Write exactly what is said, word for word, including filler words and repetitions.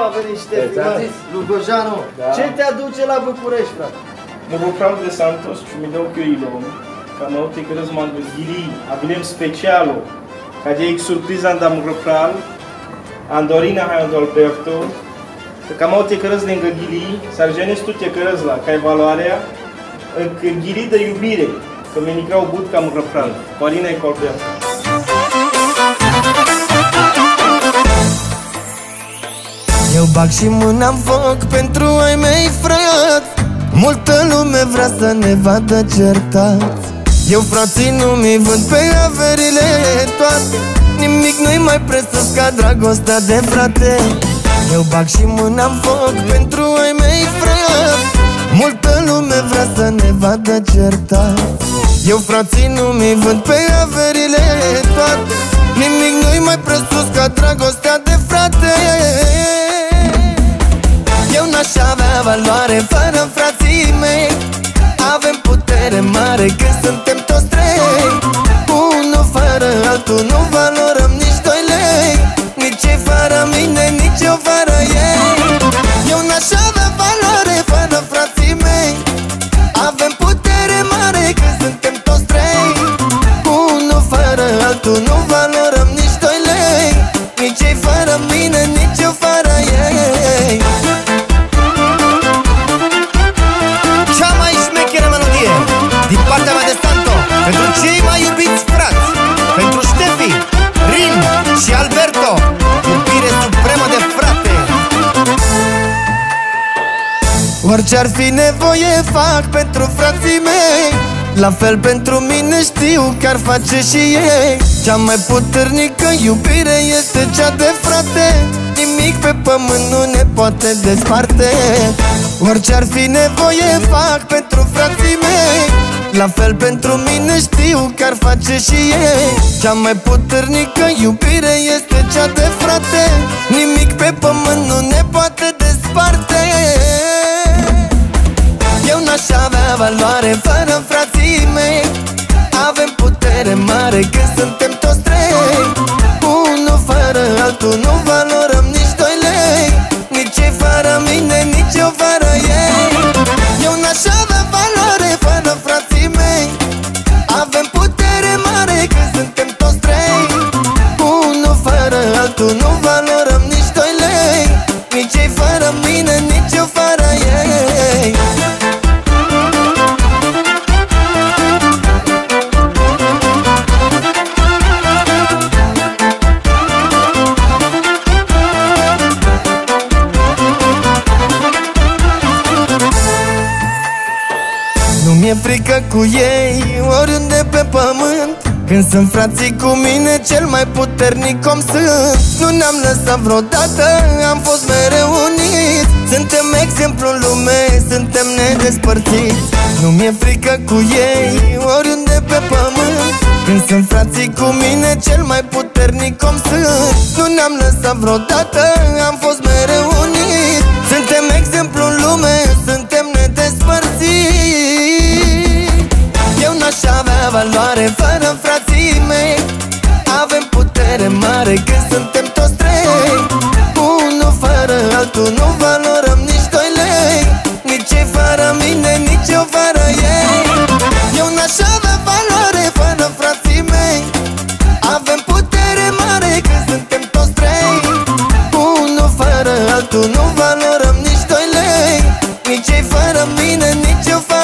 a venit Ștefi, mă, Lugojanu. Da. Ce te aduce la București, frate? Mă vou de Santos și mi dau că eu ca mă uite că răzman de gili, abilem specialo, ca de ex surpriza da mugropral, Andorina hai do Alberto, ca mă uite că răz lângă gili, sargenes tu te că răz la, ca evaluarea, că gili de iubire, că mi nicrau but ca mugropral, Corina e Colberto. Eu bag și mâna în foc pentru ai mei frați. Multă lume vrea să ne vadă certați. Eu frații nu mi vând pe averile toate. Nimic nu-i mai presus ca dragostea de frate. Eu bag și mâna în foc pentru ai mei frați. Multă lume vrea să ne vadă certați. Eu frații nu mi vând pe averile toate. Nimic nu-i mai presus ca dragostea de frate. Eu n-aș avea valoare fără frații mei. Avem putere mare când suntem toți trei. Unul fără altul nu valorăm nici doi lei. Nici ei fără mine, nici eu fără ei. Eu n-aș avea valoare fără frații mei. Avem putere mare când suntem toți trei. Unul fără altul nu valorăm nici doi lei. Nici ei fără mine, nici eu fără ei. Din partea mea de Santo, pentru cei mai iubiți frați, pentru Ștefi, Rin și Alberto, iubire supremă de frate. Orice-ar fi nevoie fac pentru frații mei. La fel pentru mine știu că ar face și ei. Cea mai puternică iubire este cea de frate. Nimic pe pământ nu ne poate desparte. Orice-ar fi nevoie fac pentru frații mei. La fel pentru mine știu că ar face și ei. Cea mai puternică iubire este cea de frate. Nimic pe pământ nu ne poate desparte. Eu n-aș avea valoare fără frații mei. Avem putere mare când suntem toți trei. Unul fără altul nu valorăm nici doi lei. Nici ei fără mine, nici eu fără ei. Eu n-aș avea valoare fără frații mei. Avem putere mare când suntem toți trei. Unul fără altul nu valorăm nici doi lei. Nici ei fără mine, nici eu fără ei. Nu mi-e frică cu ei, oriunde pe pământ. Când sunt frații cu mine, cel mai puternic om sunt. Nu ne-am lăsat vreodată, am fost mereu uniți. Suntem exemplu în lume, suntem nedespărțiți. Nu mi-e frică cu ei, oriunde pe pământ. Când sunt frații cu mine, cel mai puternic om sunt. Nu ne-am lăsat vreodată, am fost mereu uniți. Suntem exemplu în lume, suntem nedespărțiți. Eu n-aș avea valoare fără frații mei. Avem putere mare când suntem toți trei. Unul fără altul nu valorăm nici doi lei. Nici ei fără mine, nici eu fără ei. Eu n-aș avea valoare fără frații mei. Avem putere mare când suntem toți trei. Unul fără altul nu valorăm nici doi lei. Nici ei fără mine, nici eu fără